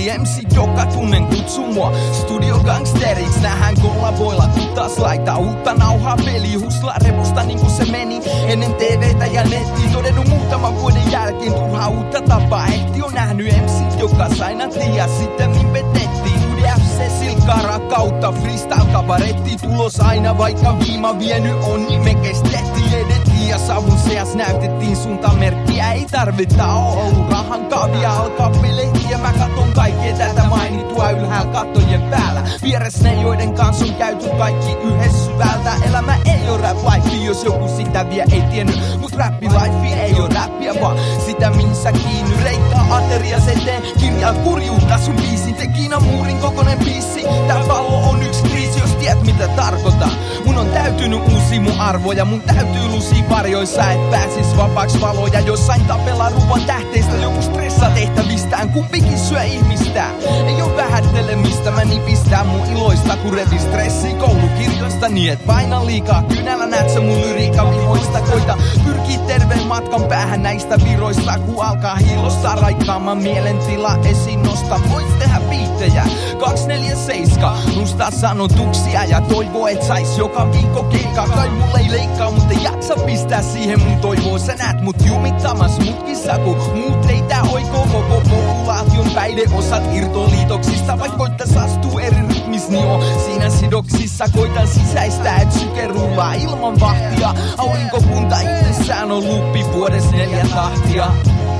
Kaikki MC:t, joka tunnen, kutsuu mua studiogangsteriksi. Nähdään kollaboilla, kun taas laittaa uutta nauhaa peliin. Huslaa repusta niinku se meni ennen TVtä ja nettiin. Todennut muutaman vuoden jälkeen turhaa uutta tapaa ehti. On nähnyt MC:t, joka sainat liian sitten min petettiin. UDFC silkkaa rakkautta, freestyle kabaretti. Tulos aina vaikka viima vienyt on, niin me kestettiin. Edettiin ja savun seas näytettiin suuntamerkkiä. Ei tarvita ollut rahan kavia, alkaa pelehtiä. Mä katon kaikkea tätä mainittua ylhäällä kattojen päällä. Vieressä ne, joiden kanssa on käyty kaikki yhdessä syvältä. Elämä ei oo rap life, jos joku sitä vie ei tiennyt. Mut rappi life ei oo rappia, vaan sitä mihin sä kiinny. Reikkaa aterias eteen, kirjaa kurjuutta sun biisin. Te Kiinan muurin kokonen biisi. Tää pallo on yksi kriisi, jos tiedät mitä tarkoitan. Mun on täytynyt uusia mun arvoja, mun täytyy lusia varjoissa, et pääsis vapaaks valoja. Jossain tapella rupan tähteistä, joku stressaa tehtävistään. Kumpikin syö ihmistä, ei oo vähättelemistä. Mä nipistän mun iloista, kun revin stressi koulukirjoista. Niin et paina liikaa kynällä, näet sä mun lyriikan vihoista. Koita pyrkii terveen matkan päähän näistä viroista. Kun alkaa hiilostaa raikkaamman mielentila esiin nosta. Voit tehdä biittejä 247, nostaa sanotuksia ja toivoo et sais joka viikko keikkaa. Kai mulle ei leikkaa, mut ei jaksa pistää siihen mun toivoo. Sä näet mut jumittamas mutkissa, kun muut ei tää oikoo. Koko populaation päihdeosat irtoliitoksista. Vaik koittais astuu eri rytmis, niin on siinä sidoksissa. Koitan sisäistää, et syke rullaa ilman vahtia. Aurinkokunta itsessään on luppi vuodessa 4 tahtia.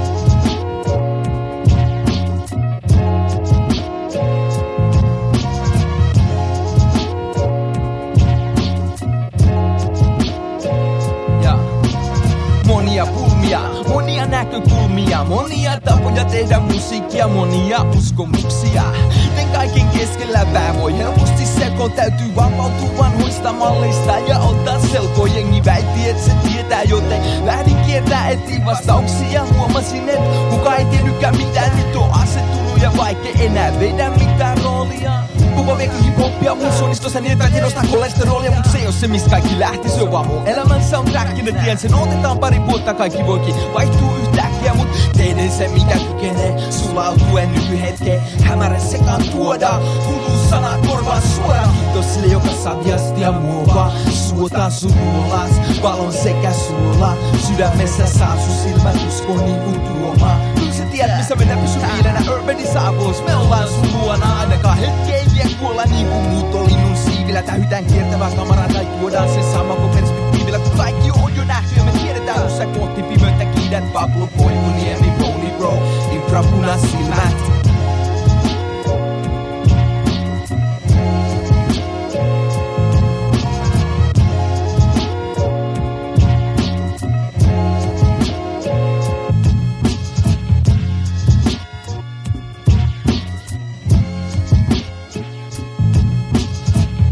Monia pulmia, monia näkökulmia, monia tapoja tehdä musiikkia, monia uskomuksia. Tän kaiken keskellä pää voi helposti selkoa. Täytyy vapautua vanhoista malleista ja ottaa selko. Jengi väitti, et se tietää, joten lähdin kiertää etsiä vastauksia. Huomasin, et kuka ei tiennytkään mitään. Nyt on asettunut ja vaikka enää vedä mitään roolia. Kuva viekin hip-hopia mun suunnistossa niin, että tiedostaa kolesterolia. Mut se ei oo se mistä kaikki lähti, se on vaan mun elämän soundtrackina. Tien sen otetaan pari vuotta, kaikki voikin vaihtuu yhtäkkiä. Mut teiden se mikä kykenee sulautuen nykyhetkeen. Hämärä sekaan tuodaan, kuluu sanaa korvaan suoraan. Kiitos sille joka saa viastia muovaa. Suotaan sun luolas, valon sekä suola. Sydämessä saa sun silmät uskon niinku tuomaan. Kyllä sä tiedät missä mennä pysy hiilenä urbanissa avois. Me ollaan sun luona ainakaan hetkeen.